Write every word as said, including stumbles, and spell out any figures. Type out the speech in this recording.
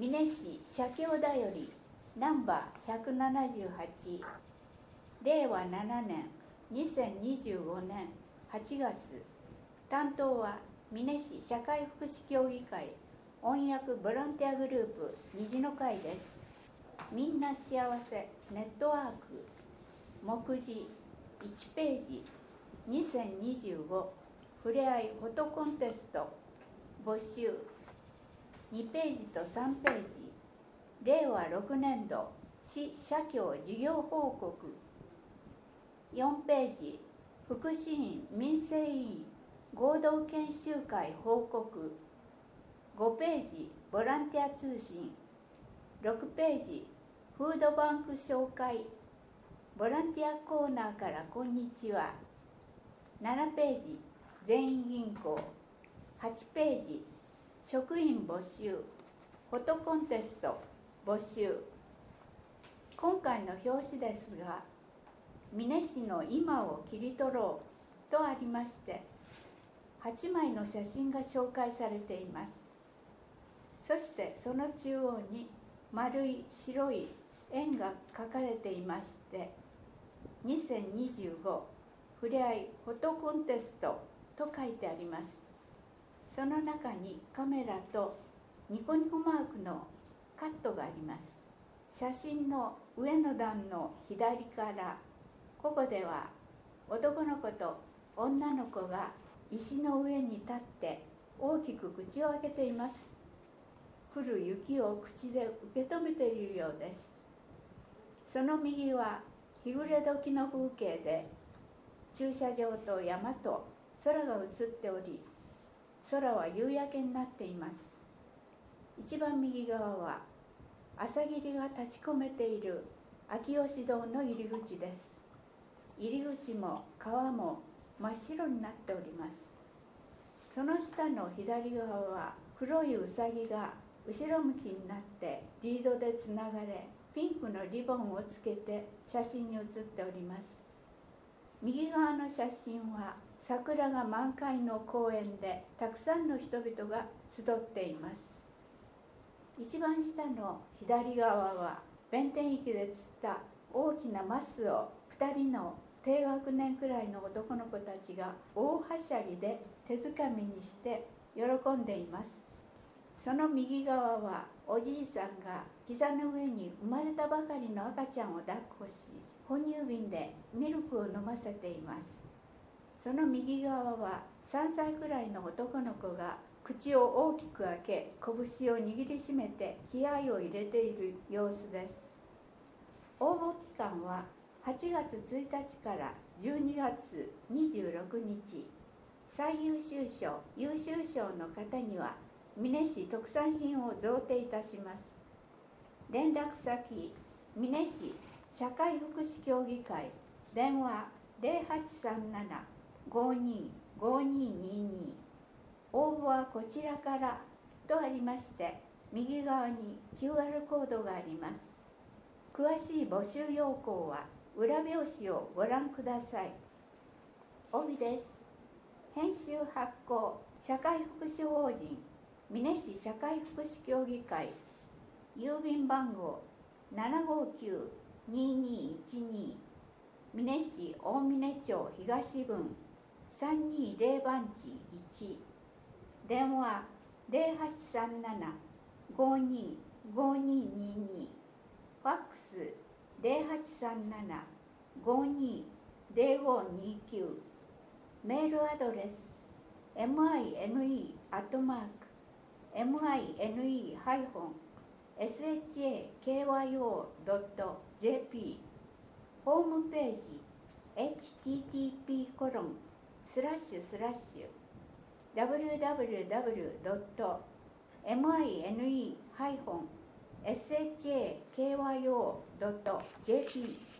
美祢市社協だよりナンバーひゃくななじゅうはち、れいわななねんにせんにじゅうごねんはちがつ。担当は美祢市社会福祉協議会音訳ボランティアグループ虹の会です。みんな幸せネットワーク目次いちページ、にせんにじゅうごふれあいフォトコンテスト募集、にページとさんページ、れいわろくねんど市社協事業報告、よんページ、福祉院民生委員合同研修会報告、ごページ、ボランティア通信、ろくページ、フードバンク紹介、ボランティアコーナーからこんにちは、ななページ、全員銀行、はちページ、職員募集、フォトコンテスト募集。今回の表紙ですが、美祢市の今を切り取ろうとありまして、はちまいの写真が紹介されています。そしてその中央に丸い白い円が描かれていまして、にせんにじゅうごふれあいフォトコンテストと書いてあります。その中にカメラとニコニコマークのカットがあります。写真の上の段の左から、ここでは男の子と女の子が石の上に立って大きく口を開けています。降る雪を口で受け止めているようです。その右は日暮れ時の風景で、駐車場と山と空が映っており、空は夕焼けになっています。一番右側は朝霧が立ち込めている秋吉堂の入り口です。入り口も川も真っ白になっております。その下の左側は黒いウサギが後ろ向きになってリードでつながれ、ピンクのリボンをつけて写真に写っております。右側の写真は桜が満開の公園でたくさんの人々が集っています。一番下の左側は弁天池で釣った大きなマスをふたりの低学年くらいの男の子たちが大はしゃぎで手づかみにして喜んでいます。その右側はおじいさんが膝の上に生まれたばかりの赤ちゃんを抱っこし、哺乳瓶でミルクを飲ませています。その右側はさんさいくらいの男の子が口を大きく開け、拳を握りしめて気合を入れている様子です。応募期間ははちがつついたちからじゅうにがつにじゅうろくにち。最優秀賞、優秀賞の方には美祢市特産品を贈呈いたします。連絡先、美祢市社会福祉協議会、電話ゼロはちさんなな ごーにー ごーにーにーにー、応募はこちらからとありまして、右側に キューアール コードがあります。詳しい募集要項は裏表紙をご覧ください。帯です。編集発行社会福祉法人美祢市社会福祉協議会、郵便番号 ななごーきゅう にーにーいちにー、美祢市大峰町東分さんにーゼロ番地いち、電話ゼロはちさんなな ごーにー ごーにーにーにー、ファックスゼロはちさんなな ごーにー ゼロごーにーきゅう、メールアドレス ミネ アットマーク ミネ ハイフォン シャコ ドット ジェーピー、 ホームページ エイチティーティーピーコロンスラッシュスラッシュ ダブリューダブリューダブリュードット ミネ ハイフォン シャコ ドット ジェーピー